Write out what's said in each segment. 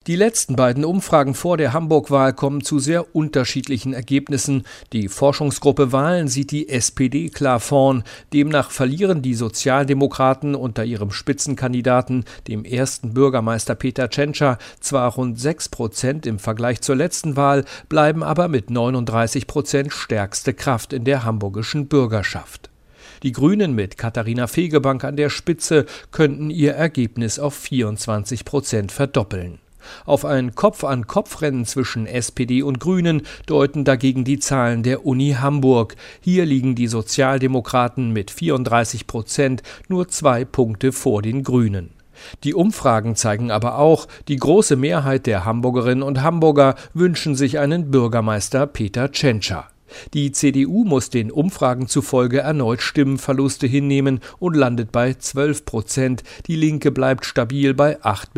Die letzten beiden Umfragen vor der Hamburg-Wahl kommen zu sehr unterschiedlichen Ergebnissen. Die Forschungsgruppe Wahlen sieht die SPD klar vorn. Demnach verlieren die Sozialdemokraten unter ihrem Spitzenkandidaten, dem ersten Bürgermeister Peter Tschentscher, zwar rund 6% im Vergleich zur letzten Wahl, bleiben aber mit 39% stärkste Kraft in der hamburgischen Bürgerschaft. Die Grünen mit Katharina Fegebank an der Spitze könnten ihr Ergebnis auf 24% verdoppeln. Auf ein Kopf-an-Kopf-Rennen zwischen SPD und Grünen deuten dagegen die Zahlen der Uni Hamburg. Hier liegen die Sozialdemokraten mit 34% nur 2 Punkte vor den Grünen. Die Umfragen zeigen aber auch, die große Mehrheit der Hamburgerinnen und Hamburger wünschen sich einen Bürgermeister Peter Tschentscher. Die CDU muss den Umfragen zufolge erneut Stimmenverluste hinnehmen und landet bei 12%. Die Linke bleibt stabil bei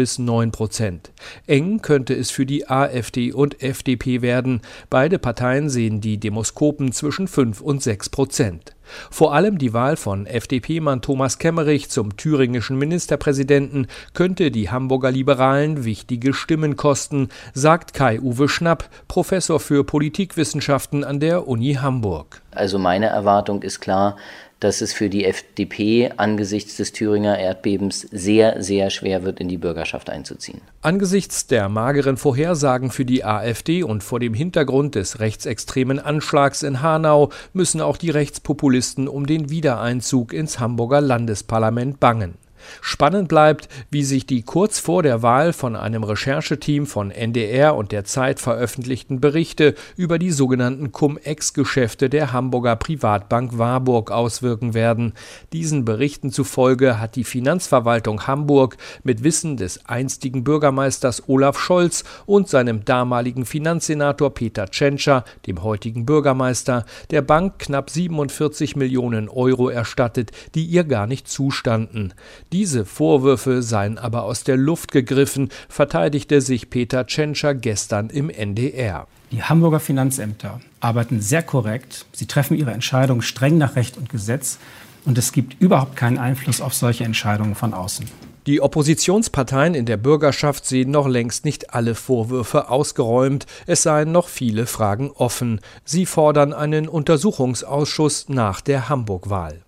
8-9%. Eng könnte es für die AfD und FDP werden. Beide Parteien sehen die Demoskopen zwischen 5 und 6%. Vor allem die Wahl von FDP-Mann Thomas Kemmerich zum thüringischen Ministerpräsidenten könnte die Hamburger Liberalen wichtige Stimmen kosten, sagt Kai-Uwe Schnapp, Professor für Politikwissenschaften an der Uni Hamburg. Also meine Erwartung ist klar, dass es für die FDP angesichts des Thüringer Erdbebens sehr, sehr schwer wird, in die Bürgerschaft einzuziehen. Angesichts der mageren Vorhersagen für die AfD und vor dem Hintergrund des rechtsextremen Anschlags in Hanau müssen auch die Rechtspopulisten um den Wiedereinzug ins Hamburger Landesparlament bangen. Spannend bleibt, wie sich die kurz vor der Wahl von einem Rechercheteam von NDR und der Zeit veröffentlichten Berichte über die sogenannten Cum-Ex-Geschäfte der Hamburger Privatbank Warburg auswirken werden. Diesen Berichten zufolge hat die Finanzverwaltung Hamburg mit Wissen des einstigen Bürgermeisters Olaf Scholz und seinem damaligen Finanzsenator Peter Tschentscher, dem heutigen Bürgermeister, der Bank knapp 47 Millionen Euro erstattet, die ihr gar nicht zustanden. Diese Vorwürfe seien aber aus der Luft gegriffen, verteidigte sich Peter Tschentscher gestern im NDR. Die Hamburger Finanzämter arbeiten sehr korrekt. Sie treffen ihre Entscheidungen streng nach Recht und Gesetz. Und es gibt überhaupt keinen Einfluss auf solche Entscheidungen von außen. Die Oppositionsparteien in der Bürgerschaft sehen noch längst nicht alle Vorwürfe ausgeräumt. Es seien noch viele Fragen offen. Sie fordern einen Untersuchungsausschuss nach der Hamburg-Wahl.